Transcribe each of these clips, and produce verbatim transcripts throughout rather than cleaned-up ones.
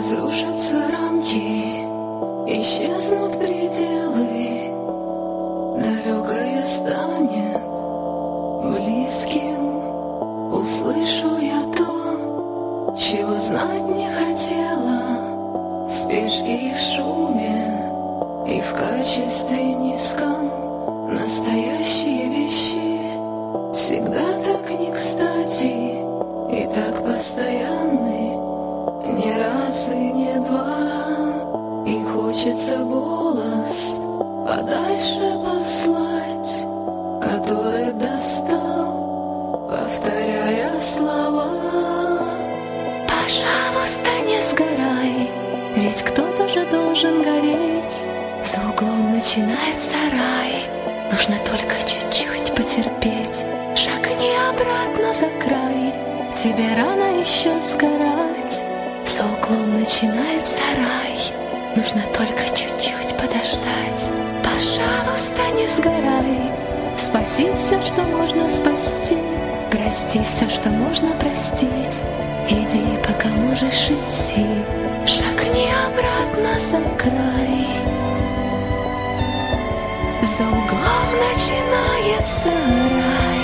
Разрушатся рамки, исчезнут пределы, далекое станет близким. Услышу я то, чего знать не хотела, в спешке и в шуме, и в качестве низком. Настоящие вещи всегда так не кстати и так постоянны, не раз и не два. И хочется голос подальше послать, который достал, повторяя слова. Пожалуйста, не сгорай, ведь кто-то же должен гореть. За углом начинается рай, нужно только чуть-чуть потерпеть. Шагни обратно за край, тебе рано еще сгорать. За углом начинается рай, нужно только чуть-чуть подождать. Пожалуйста, не сгорай, спаси все, что можно спасти, прости все, что можно простить. Иди, пока можешь идти, шагни обратно за край. За углом начинается рай.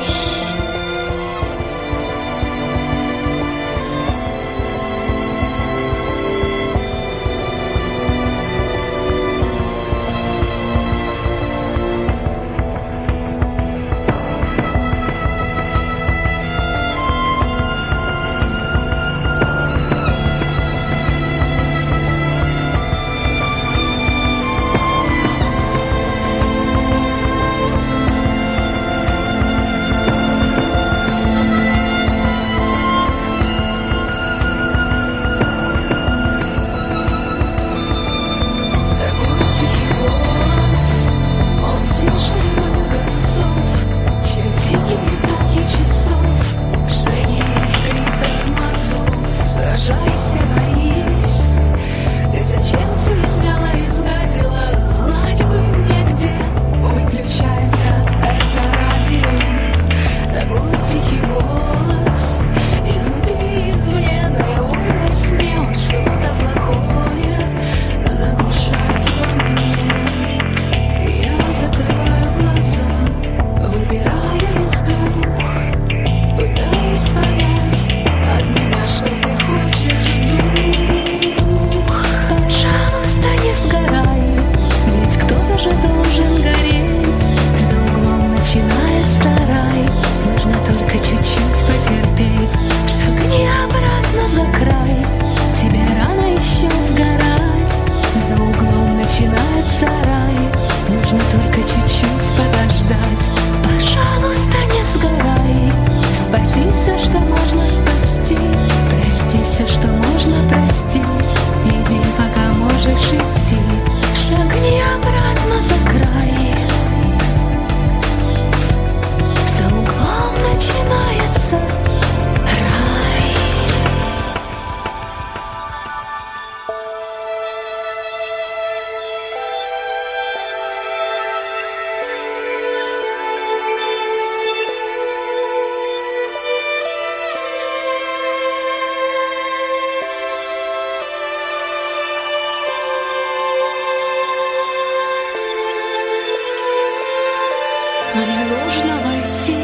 Мне нужно войти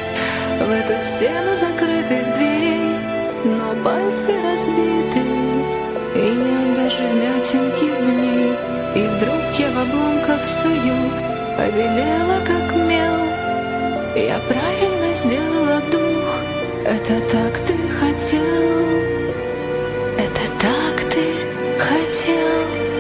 в эту стену закрытых дверей, но пальцы разбиты, и нет даже вмятинки в ней. И вдруг я в обломках стою, побелела как мел. Я правильно сделала дух, это так ты хотел, это так ты хотел.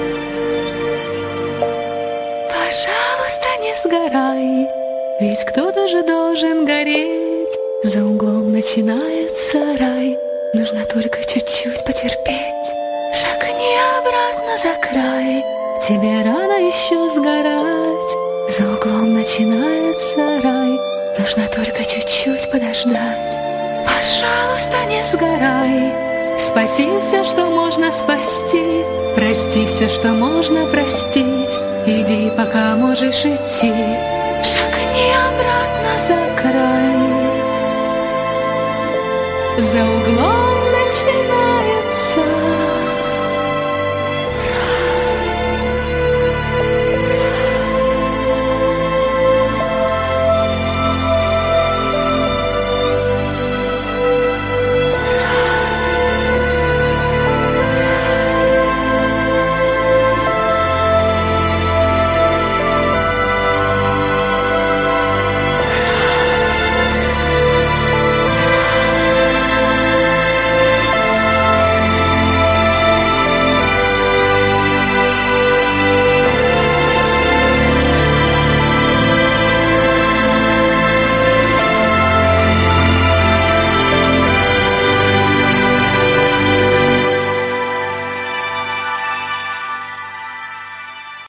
Пожалуйста, не сгорай, ведь кто-то же должен гореть. За углом начинается рай, нужно только чуть-чуть потерпеть. Шагни обратно за край, тебе рано еще сгорать. За углом начинается рай, нужно только чуть-чуть подождать. Пожалуйста, не сгорай, спаси все, что можно спасти, прости все, что можно простить. Иди, пока можешь идти, шагни обратно за край. За углом начинается